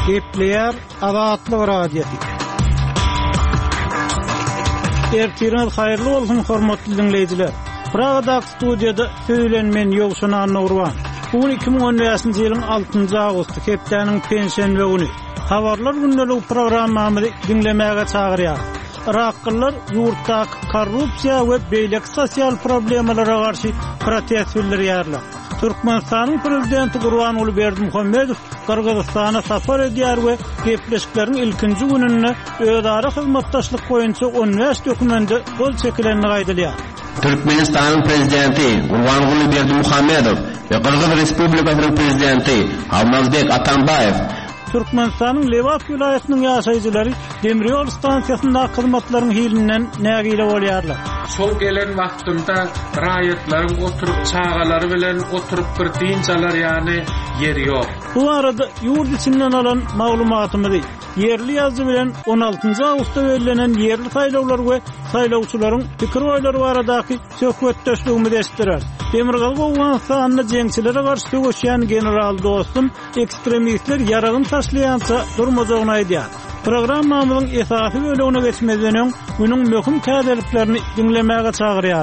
Gepleyer Azatlyk radiosi. Ertiriniz hayırlı olsun hormatly dinleyijiler. Pragada studiýada söylenmen ýogşuna Nurwan. Bu 2017-nji ýylyň 6-njy awgusty hepdeniň pensiýa güni. Habarlar gündelik programmamy dinlemäge çagyrýar. Iraklylar ýurtdaky korrupsiýa we beýlek sosial problemlere garşy protest bildirýärler. Türkmenistanyň prezidenti Gurbanuly Berdimuhammedow Kyrgyzstana safar edýär we gepleşikleriň ilkinji gününe öýdara hyzmatdaşlyk boýunça 15 dokumenty gol çekilenini gaýdylýar. Türkmenistanyň prezidenti Gurbanuly Berdimuhammedow we Kyrgyz Respublikasynyň prezidenti Almazbek Atambayew Türkmenistanyň Lewat vilayatynyň ýaşaýjylary demir stansiýasynda hyzmatlaryň hilinden nägile bolýarlar. Şol gelen wagtymda raýatlaryň oturup çağalary bilen oturup bir diýinçalar ýani ýeri ýok. Bu arada ýurt içinden alan maglumatymyzy yerli ýazgy bilen 16-njy awgustda belirlenen yerli saýlawlar we saýlawçylaryň pikir oýlary baradaky söhbetdeşligimizi esdirer. Demirgal Gowganstanyň jeňçilere garşy söýüşýän general dostum ekstremistler ýaragyn taşlaýança durmajagyny aýdýar. Programmamyzyň esasy bölümine geçmeden öň günüň möhüm täzeliklerini dinlemäge çagyrýar.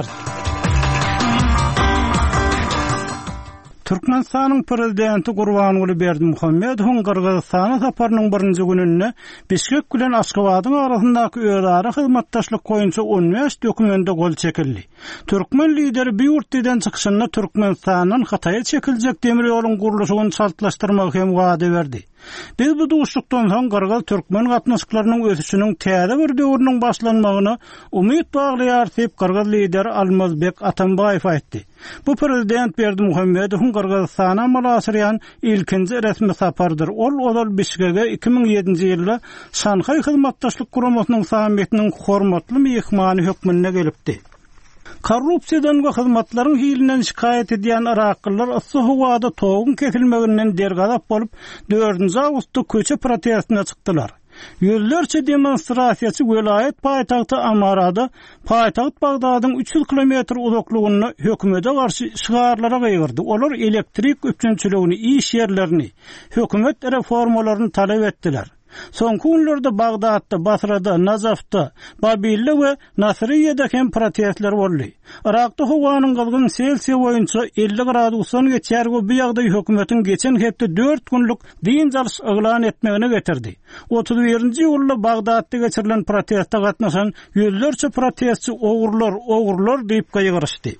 Türkmenistanyň prezidenti Gurbanuly Berdimuhammedow Kyrgyzstana saparynyň birinji gününde Bişkek bilen Aşgabatyň arasyndaky öýdara hyzmatdaşlyk boýunça 15 dokumentte gol çekildi. Türkmen lideri bu ýurtdan çykyşynda Türkmenistanyň Hataýa çekiljek demir ýoluň gurulşyny şartlaşdyrmak hem wada berdi. Biz bu duşlukdan soň Kyrgyz türkmen gatnaşyklarynyň ösüşiniň täze bir döwrüniň başlanmagyny umyt baglaýar diýip Kyrgyz lideri Almazbek Atambayew aýtdy. Bu prezident Berdimuhammedow Kyrgyzstana malasyryan ilkinji resmi sapardyr. Ol Bişkekge 2007-nji ýylda Şanhaý hyzmatdaşlyk guramasynyň sammitiniň hormatly mehmany hökmünde gelipdi. Korrupsiýadan we hyzmatlaryň hilinden şikayet edýän Iraklylar Issy-Howada toğun kesilmeginden dergazap bolup 4-nji awgustda köçe protestine çykdylar. Yüzlerce demonstrasiýaçy vilayet paýtagty Amarada, paýtagat Bagdadyň 300 kilometr uzaklygyny hökümete garşy şigarlara gaýgyrdy. Olar elektrik üçinçiligini, iş ýerlerini, hökümet reformalaryny talap etdiler. Soňky günlerde Bagdatda, Basrada, Najafda, Babilde we Nasiriýede hem protestler boldy. Irakda howanyň gylgyn selsiýa boýunça 50 gradusdan geçýär we bu ýagdaý hökümetiň geçen hepde 4 günlük diýinçalys eglan etmegine getirdi. 31-nji ýylda Bagdatda geçirilen protestde gatnaşan ýüzlerçe protestçi ogurlar diýip gaýgyrşdy.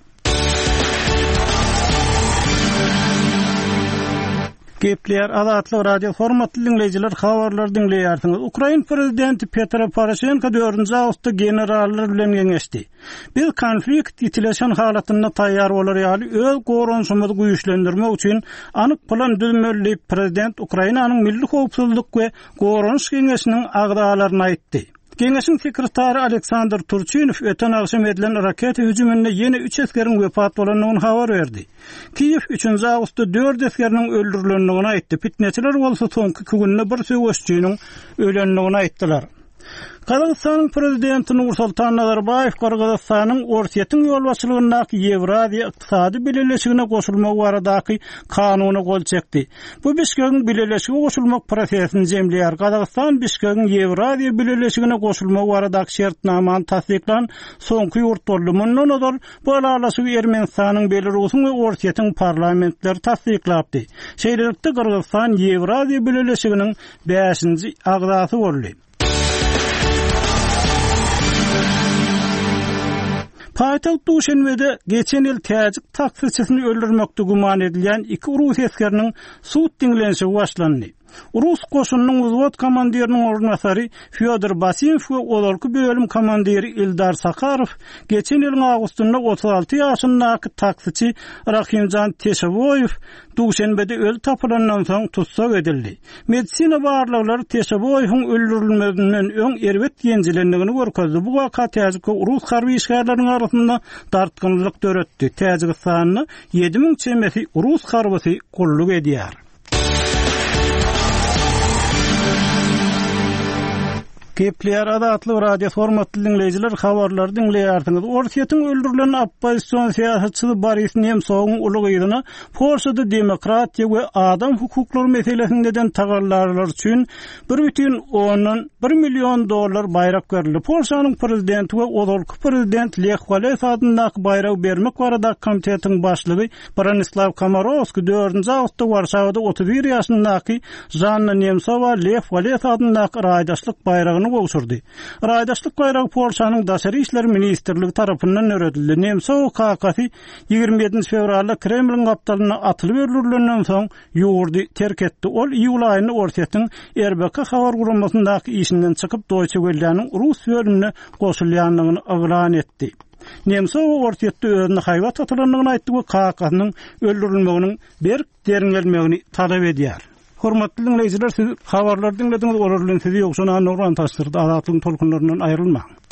Gepleyer Azatlyk radio formatly dinleyijiler habarlar dinleýärsiňiz. Ukraina prezidenti Petro Poroshenko 4-nji awgustda generallar bilen geňeşdi. Biz konflikt ýitileşen halatyna taýýar bolarýaly öz goranşymyzy güýçlendirmek üçin anyk plan düzmelip prezident Ukrainanyň milli howpsuzlyk we goranş geňeşiniň agdalaryny aýtdy. Geňeşiň sekretary Aleksandr Turchynov öten agşam edilen raket hüjüminde ýene 3 askeriň wepat bolanyny habar berdi. Kiýew 3-nji awgustda 4 askeriniň öldürilendigini aýtdy. Pitneçiler bolsa soňky günde bir söwüşçüniň ölendigini aýtdylar. Kyrgyzstanyň prezidenti Nursultan Nazarbayew Kyrgyzstanyň Orsiýetiň ýolbaşçylygyndaky Ýewraziýa ykdysady bileşigine goşulmak baradaky kanuny gol çekdi. Bu Bişkekiň bileşige goşulmak prosesini jemleýär. Kyrgyzstan Bişkekiň Ýewraziýa bileşigine goşulmak baradaky şertnamany tasdiklan soňky ýurtdolymyndan odar bu aralaşygy Ermenistanyň Belarusy we Orsiýetiň parlamentleri tasdiklapdy. Şeýlelikde Kyrgyzstan Ýewraziýa bileşiginiň 5-nji agzasy boldy. Paýtagat Duşanbede geçen ýyl täzik taksiçisini öldürmekde guman edilýän 2 Rus askeriniň suud diňlenşi başlandy. Rus koşunynyň wзвод komandiriniň ornasary Fyodor Basimow we olarky bölüm komandiri Ildar Sakarow geçen ýylyň awgustynda 36 ýaşyndaky taksiçi Rahimjan Teşeboýew Duşanbede öldü tapylandan soň tutsak edildi. Medisina barlyklary Teşeboýewiň öldürilmesinden öň erbet ýenjilendigini görkezdi. Bu waka täzikde Rus harby işgärläriniň arasynda dartgynlyk döretdi. Täzikistanyň 7000 çemesi Rus harbysy gulluk edýär. Kepler adatlı radio formatly dinleyijiler habarlary dinleýärsiňiz. Orsiýetiň öldürilen oppozisiýon syýasatçysy Boris Nemtsowyň ulygyna Polşada demokratiýa we adam hukuklary meselesinden tagallarlar üçin 1,1 milyon dollar bayrak berildi. Polşanyň prezidenti we ozalky prezident Lech Walesa adyndaky bayrak bermek barada komitetiň başlygy Bronislaw Komorowski 4-nji awgustda Warşawada 31 ýaşyndaky Janna Nemtsowa Lech Walesa adyndaky raýdaşlyk bayragyny gowşurdy. Raýdaşlyk bayragy Polşanyň daşary işler ministrligi tarapyndan öredildi. Nemtsow kakasy 27 fevralda Kremliň gapdalyna atylyp öldürilenden soň ýurdy terk etdi. Ol iýul aýyny Orsiýetiň RBK habar guramasyndaky işinden çykyp Deutsche Welle'niň rus bölümine goşulýanlygyny elan etdi. Nemtsow Orsiýetde özüni haýwat atylanlygyny aýtdy we kakasynyň öldürilmeginiň berk derin gelmegini talap edýär. Hormatly dinleyijiler, siz habarlary dinlediňiz, olar bilen sizi ýokşuna Nurwan taşdyrdy. Adatlyň tolkunlarynyň aýrylmaň.